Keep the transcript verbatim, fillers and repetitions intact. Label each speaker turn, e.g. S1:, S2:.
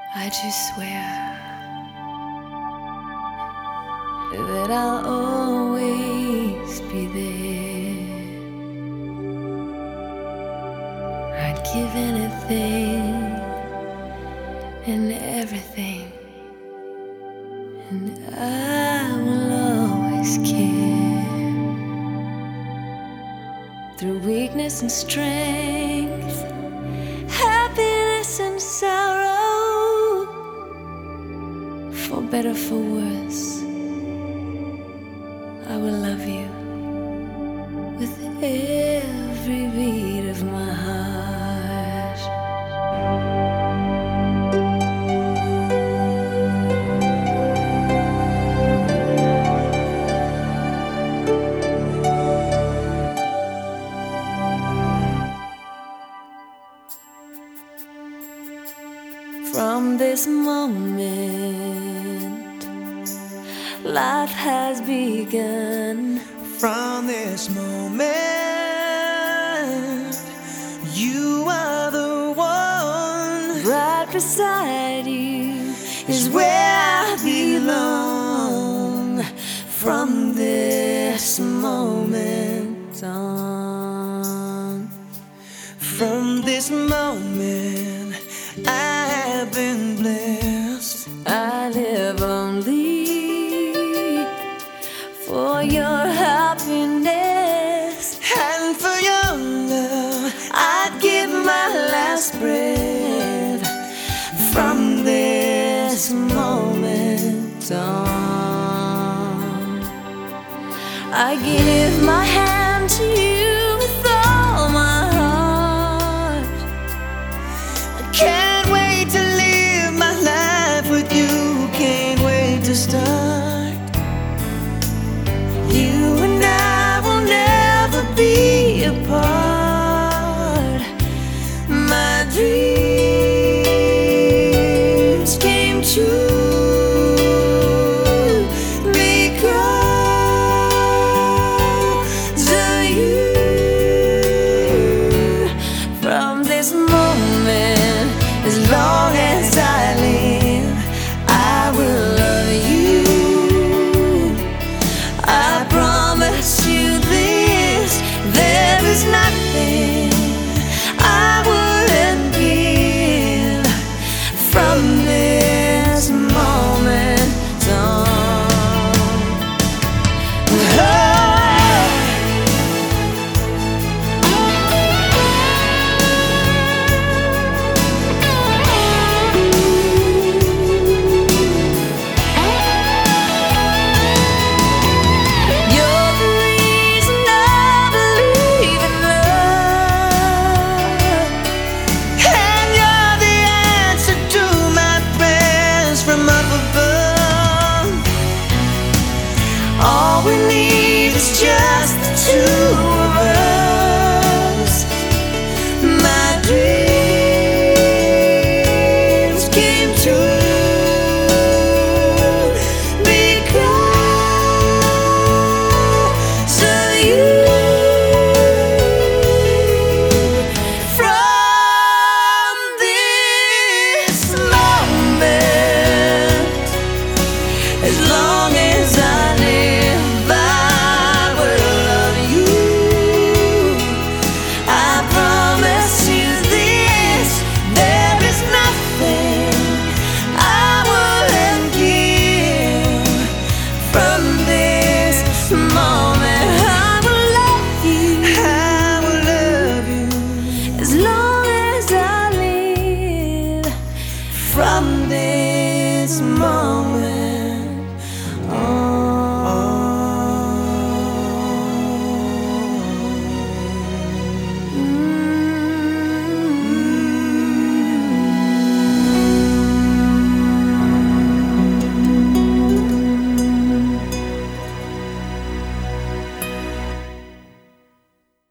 S1: I just swear that I'll always be there. I'd give anything and everything, and I will always care. Through weakness and strength, happiness and sorrow, for better, for worse, I will love you with every beat of my heart. From this moment, life has begun.
S2: From this moment, you are the one.
S1: Right beside you is where I belong. From this moment on,
S2: From this moment, I have been blessed.
S1: I live only for your happiness,
S2: And for your love,
S1: I'd give my last breath. From this moment on, I give my hand to you with all my heart.
S2: I can't wait to live my life with you. Can't wait to start.
S1: You and I will never be apart. My dreams came true.